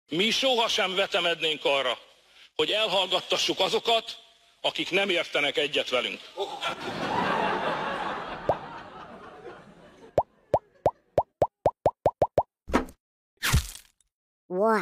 Mi sohasem vetemednénk arra, hogy elhallgattassuk azokat, akik nem értenek egyet velünk. Wow!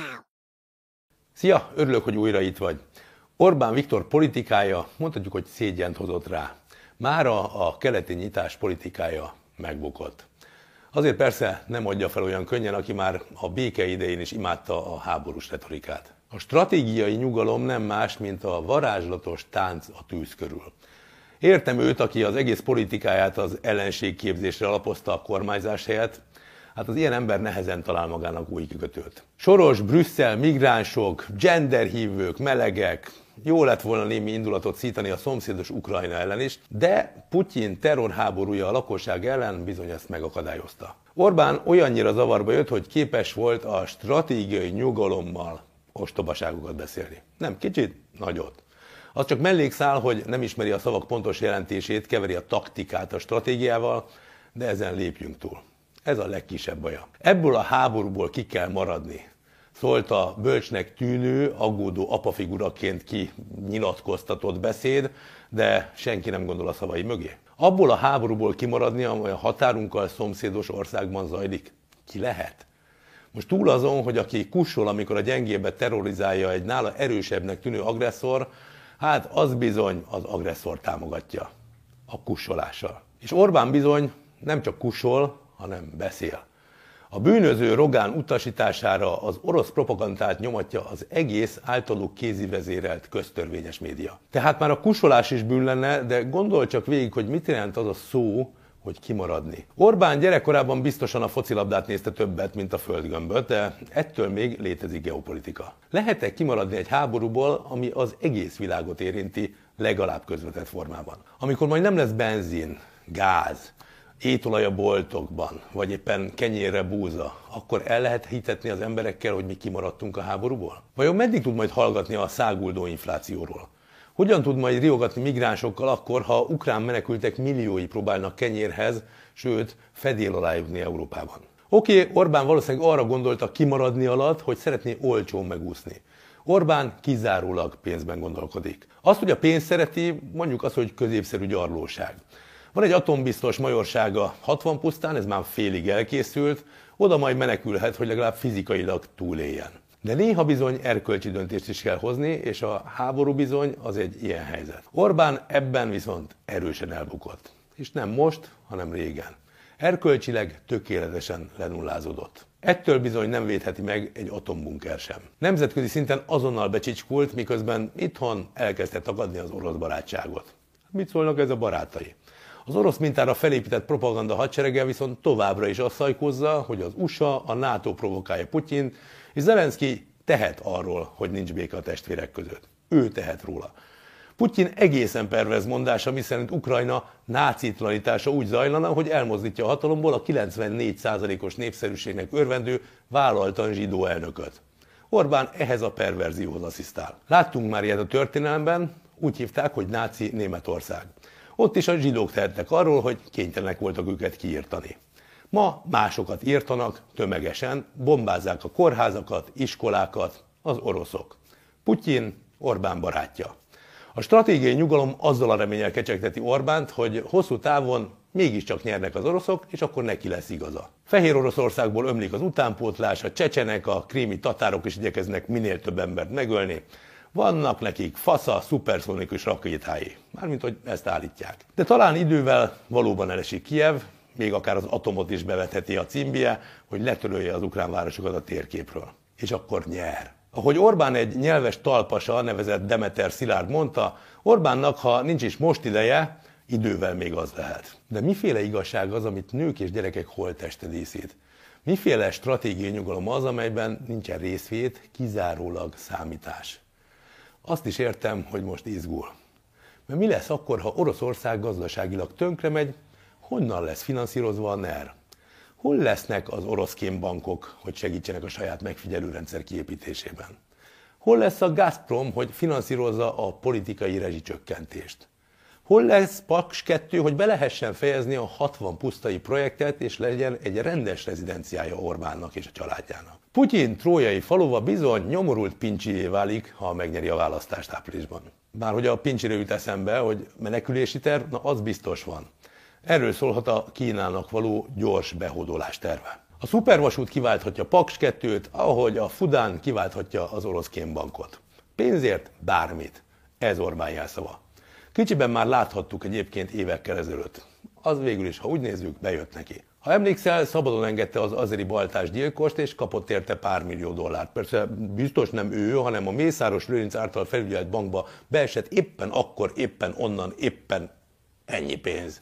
Szia, örülök, hogy újra itt vagy. Orbán Viktor politikája, mondhatjuk, hogy szégyent hozott rá. Mára a keleti nyitás politikája megbukott. Azért persze nem adja fel olyan könnyen, aki már a béke idején is imádta a háborús retorikát. A stratégiai nyugalom nem más, mint a varázslatos tánc a tűz körül. Értem őt, aki az egész politikáját az ellenségképzésre alapozta a kormányzás helyett, hát az ilyen ember nehezen talál magának új kikötőt. Soros, Brüsszel, migránsok, genderhívők, melegek, jó lett volna némi indulatot szítani a szomszédos Ukrajna ellen is, de Putyin terrorháborúja a lakosság ellen bizony ezt megakadályozta. Orbán olyannyira zavarba jött, hogy képes volt a stratégiai nyugalommal ostobaságokat beszélni. Nem kicsit, nagyot. Az csak mellékszál, hogy nem ismeri a szavak pontos jelentését, keveri a taktikát a stratégiával, de ezen lépjünk túl. Ez a legkisebb baja. Ebből a háborúból ki kell maradni. Szólt a bölcsnek tűnő, aggódó apafiguraként kinyilatkoztatott beszéd, de senki nem gondol a szavai mögé. Abból a háborúból kimaradni, amely a határunkkal szomszédos országban zajlik, ki lehet? Most túl azon, hogy aki kussol, amikor a gyengébbet terrorizálja egy nála erősebbnek tűnő agresszor, hát az bizony az agresszor támogatja a kussolással. És Orbán bizony nem csak kussol, hanem beszél. A bűnöző Rogán utasítására az orosz propagandát nyomatja az egész általuk kézivezérelt köztörvényes média. Tehát már a kussolás is bűn lenne, de gondolj csak végig, hogy mit jelent az a szó, hogy kimaradni. Orbán gyerekkorában biztosan a focilabdát nézte többet, mint a földgömböt, de ettől még létezik geopolitika. Lehet-e kimaradni egy háborúból, ami az egész világot érinti, legalább közvetett formában? Amikor majd nem lesz benzin, gáz, étolaj a boltokban, vagy éppen kenyérre búza, akkor el lehet hitetni az emberekkel, hogy mi kimaradtunk a háborúból? Vajon meddig tud majd hallgatni a száguldó inflációról? Hogyan tud majd riogatni migránsokkal akkor, ha ukrán menekültek milliói próbálnak kenyérhez, sőt, fedél alá jutni Európában? Oké, Orbán valószínűleg arra gondolta kimaradni alatt, hogy szeretné olcsón megúszni. Orbán kizárólag pénzben gondolkodik. Azt, hogy a pénzt szereti, mondjuk azt, hogy középszerű gyarlóság. Van egy atombiztos majorsága 60 pusztán, ez már félig elkészült, oda majd menekülhet, hogy legalább fizikailag túléljen. De néha bizony erkölcsi döntést is kell hozni, és a háború bizony az egy ilyen helyzet. Orbán ebben viszont erősen elbukott. És nem most, hanem régen. Erkölcsileg tökéletesen lenullázódott. Ettől bizony nem védheti meg egy atombunker sem. Nemzetközi szinten azonnal becsicskult, miközben itthon elkezdte tagadni az orosz barátságot. Mit szólnak ez a barátai? Az orosz mintára felépített propaganda hadserege viszont továbbra is azt szajkózza, hogy az USA, a NATO provokálja Putyint, és Zelenszky tehet arról, hogy nincs béke a testvérek között. Ő tehet róla. Putyin egészen perverz mondása, miszerint Ukrajna nácitlanítása úgy zajlana, hogy elmozdítja a hatalomból a 94%-os népszerűségnek örvendő, vállaltan zsidó elnököt. Orbán ehhez a perverzióhoz asszisztál. Láttunk már ilyet a történelemben, úgy hívták, hogy náci Németország. Ott is a zsidók tehettek arról, hogy kénytelenek voltak őket kiirtani. Ma másokat írtanak tömegesen, bombázzák a kórházakat, iskolákat az oroszok. Putyin Orbán barátja. A stratégiai nyugalom azzal a reménnyel kecsegteti Orbánt, hogy hosszú távon mégiscsak nyernek az oroszok, és akkor neki lesz igaza. Fehér Oroszországból ömlik az utánpótlás, a csecsenek, a krími tatárok is igyekeznek minél több embert megölni. Vannak nekik fasza, szuperszonikus rakétái. Mármint, hogy ezt állítják. De talán idővel valóban elesik Kijev, még akár az atomot is bevetheti a címbie, hogy letörölje az ukrán városokat a térképről. És akkor nyer. Ahogy Orbán egy nyelves talpasa, nevezett Demeter Szilárd mondta, Orbánnak, ha nincs is most ideje, idővel még az lehet. De miféle igazság az, amit nők és gyerekek holtteste díszít? Miféle stratégiai nyugalom az, amelyben nincsen részvét, kizárólag számítás? Azt is értem, hogy most izgul. Mert mi lesz akkor, ha Oroszország gazdaságilag tönkremegy, honnan lesz finanszírozva a NER? Hol lesznek az orosz kémbankok, hogy segítsenek a saját megfigyelőrendszer kiépítésében? Hol lesz a Gazprom, hogy finanszírozza a politikai rezsicsökkentést? Hol lesz Paks 2, hogy be lehessen fejezni a 60 pusztai projektet, és legyen egy rendes rezidenciája Orbánnak és a családjának. Putyin trójai faluva bizony nyomorult Pincsié válik, ha megnyeri a választást áprilisban. Bár hogy a Pincsire jut eszembe, hogy menekülési terv, na az biztos van. Erről szólhat a Kínának való gyors behódolás terve. A szupervasút kiválthatja Paks 2-t, ahogy a Fudán kiválthatja az orosz kémbankot. Pénzért bármit. Ez Orbán jelszava. Kicsiben már láthattuk egyébként évekkel ezelőtt. Az végül is, ha úgy nézzük, bejött neki. Ha emlékszel, szabadon engedte az azeri baltás gyilkost, és kapott érte pár millió dollárt. Persze biztos nem ő, hanem a Mészáros Lőrinc által felügyelt bankba beesett éppen akkor, éppen onnan, éppen ennyi pénz.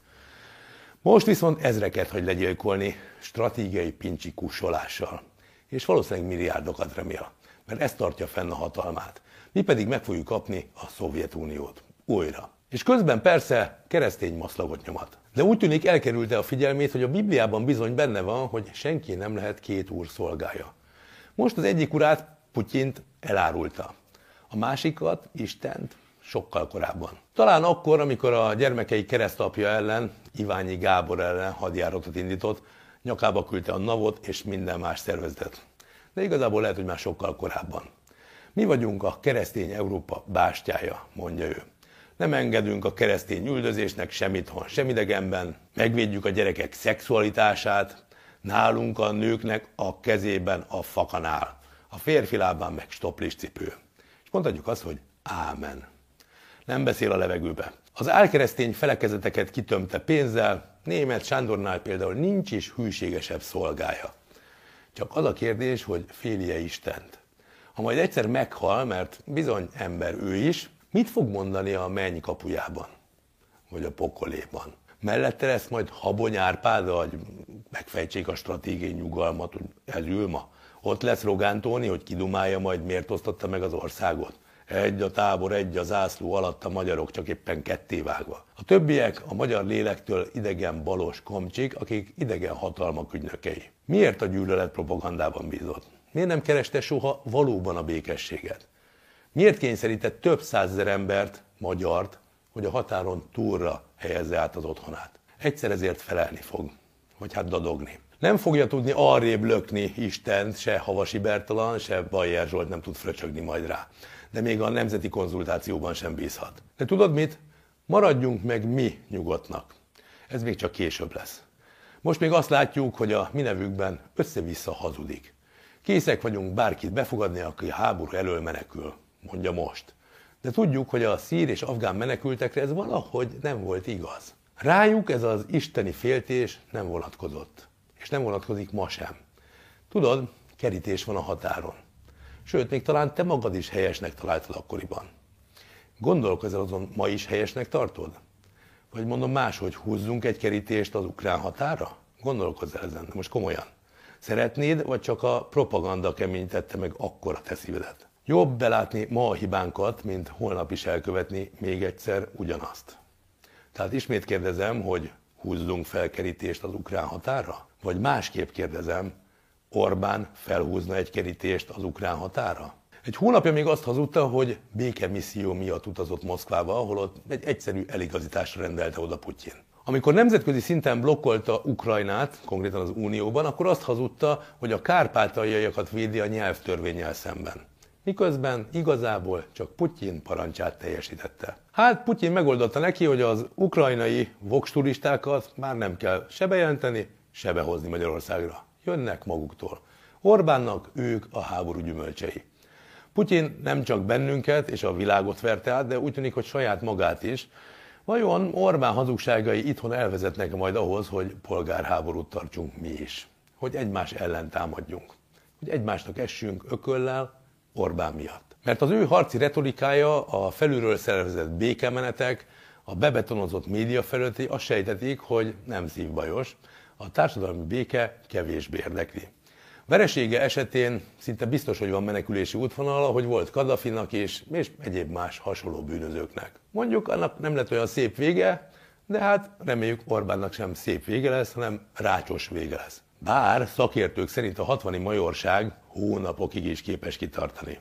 Most viszont ezreket hagy legyilkolni stratégiai pincsi kussolással. És valószínűleg milliárdokat remél, mert ez tartja fenn a hatalmát. Mi pedig meg fogjuk kapni a Szovjetuniót. Újra. És közben persze keresztény maszlagot nyomat. De úgy tűnik elkerülte a figyelmét, hogy a Bibliában bizony benne van, hogy senki nem lehet két úr szolgája. Most az egyik urát, Putyint elárulta. A másikat, Istent, sokkal korábban. Talán akkor, amikor a gyermekei keresztapja ellen, Iványi Gábor ellen hadjáratot indított, nyakába küldte a NAV-ot és minden más szervezetet. De igazából lehet, hogy már sokkal korábban. Mi vagyunk a keresztény Európa bástyája, mondja ő. Nem engedünk a keresztény üldözésnek sem itthon, sem idegenben, megvédjük a gyerekek szexualitását, nálunk a nőknek a kezében a fakanál, a férfi lábán meg stoplis cipő. És mondhatjuk azt, hogy ámen. Nem beszél a levegőbe. Az álkeresztény felekezeteket kitömte pénzzel, Németh Sándornál például nincs is hűségesebb szolgája. Csak az a kérdés, hogy féli-e Istent. Ha majd egyszer meghal, mert bizony ember ő is, mit fog mondani a menny kapujában? Vagy a pokoléban? Mellette lesz majd Habony Árpád, hogy megfejtsék a stratégiai nyugalmat, hogy ez ül ma. Ott lesz Rogán Tóni, hogy kidumálja majd, miért osztotta meg az országot. Egy a tábor, egy a zászló alatt a magyarok, csak éppen kettévágva. A többiek a magyar lélektől idegen balos komcsik, akik idegen hatalmak ügynökei. Miért a gyűlölet propagandában bízott? Miért nem kereste soha valóban a békességet? Miért kényszerített több százezer embert, magyart, hogy a határon túlra helyezze át az otthonát? Egyszer ezért felelni fog, vagy hát dadogni. Nem fogja tudni arrébb lökni Istent, se Havasi Bertalan, se Bajer Zsolt nem tud fröcsögni majd rá. De még a nemzeti konzultációban sem bízhat. De tudod mit? Maradjunk meg mi nyugodtnak. Ez még csak később lesz. Most még azt látjuk, hogy a mi nevükben össze-vissza hazudik. Készek vagyunk bárkit befogadni, aki a háború elől menekül, mondja most. De tudjuk, hogy a szír és afgán menekültekre ez valahogy nem volt igaz. Rájuk ez az isteni féltés nem vonatkozott. És nem vonatkozik ma sem. Tudod, kerítés van a határon. Sőt, még talán te magad is helyesnek találtad akkoriban. Gondolkozol azon, ma is helyesnek tartod? Vagy mondom máshogy, húzzunk egy kerítést az ukrán határa? Gondolkozz el ezen, de most komolyan. Szeretnéd, vagy csak a propaganda keményítette meg akkora te szívedet? Jobb belátni ma a hibánkat, mint holnap is elkövetni még egyszer ugyanazt. Tehát ismét kérdezem, hogy húzzunk fel kerítést az ukrán határa? Vagy másképp kérdezem, Orbán felhúzna egy kerítést az ukrán határa? Egy hónapja még azt hazudta, hogy békemisszió miatt utazott Moszkvába, ahol ott egy egyszerű eligazításra rendelte oda Putyin. Amikor nemzetközi szinten blokkolta Ukrajnát, konkrétan az Unióban, akkor azt hazudta, hogy a kárpátaljaiakat védi a nyelvtörvénnyel szemben. Miközben igazából csak Putyin parancsát teljesítette. Hát Putyin megoldotta neki, hogy az ukrajnai vox turistákat már nem kell se bejelenteni, se behozni Magyarországra. Jönnek maguktól. Orbánnak ők a háború gyümölcsei. Putyin nem csak bennünket és a világot verte át, de úgy tűnik, hogy saját magát is. Vajon Orbán hazugságai itthon elvezetnek majd ahhoz, hogy polgárháborút tartsunk mi is? Hogy egymás ellen támadjunk? Hogy egymásnak essünk ököllel Orbán miatt? Mert az ő harci retorikája, a felülről szervezett békemenetek, a bebetonozott média felületi azt sejtetik, hogy nem szívbajos, a társadalmi béke kevésbé érdekli. Veresége esetén szinte biztos, hogy van menekülési útvonal, ahogy volt Kadhafinak is, és egyéb más hasonló bűnözőknek. Mondjuk annak nem lett olyan szép vége, de hát reméljük Orbánnak sem szép vége lesz, hanem rácsos vége lesz. Bár szakértők szerint a 60-i majorság hónapokig is képes kitartani.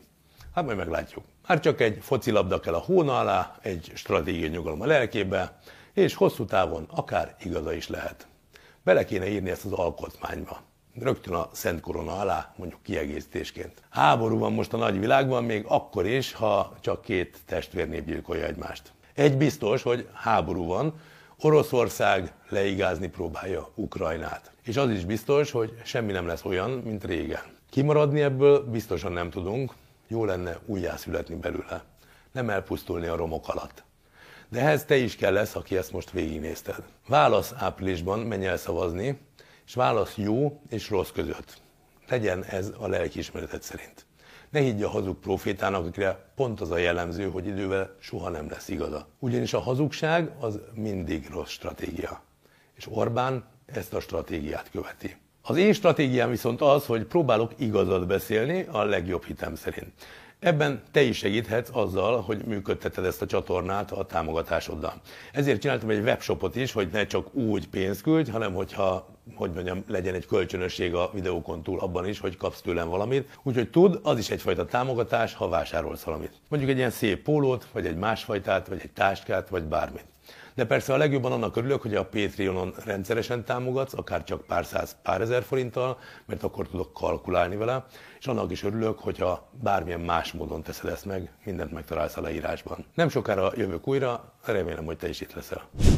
Hát majd meglátjuk. Már csak egy focilabda kell a hóna alá, egy stratégiai nyugalom a lelkébe, és hosszú távon akár igaza is lehet. Bele kéne írni ezt az alkotmányba. Rögtön a Szent Korona alá, mondjuk kiegészítésként. Háború van most a nagyvilágban, még akkor is, ha csak két testvérnép gyilkolja egymást. Egy biztos, hogy háború van, Oroszország leigázni próbálja Ukrajnát. És az is biztos, hogy semmi nem lesz olyan, mint régen. Kimaradni ebből biztosan nem tudunk, jó lenne újjászületni belőle, nem elpusztulni a romok alatt. De ehhez te is kell lesz, aki ezt most végignézted. Válasz áprilisban, menj el szavazni, és válasz jó és rossz között. Legyen ez a lelkiismereted szerint. Ne higgy a hazug profétának, akire pont az a jellemző, hogy idővel soha nem lesz igaza. Ugyanis a hazugság az mindig rossz stratégia. És Orbán ezt a stratégiát követi. Az én stratégiám viszont az, hogy próbálok igazat beszélni a legjobb hitem szerint. Ebben te is segíthetsz azzal, hogy működteted ezt a csatornát a támogatásoddal. Ezért csináltam egy webshopot is, hogy ne csak úgy pénzt küldj, hanem hogyha, legyen egy kölcsönösség a videókon túl abban is, hogy kapsz tőlem valamit. Úgyhogy tud, az is egyfajta támogatás, ha vásárolsz valamit. Mondjuk egy ilyen szép pólót, vagy egy másfajtát, vagy egy táskát, vagy bármit. De persze a legjobban annak örülök, hogy a Patreonon rendszeresen támogatsz, akár csak pár száz, pár ezer forinttal, mert akkor tudok kalkulálni vele, és annak is örülök, hogyha bármilyen más módon teszed ezt meg, mindent megtalálsz a leírásban. Nem sokára jövök újra, remélem, hogy te is itt leszel.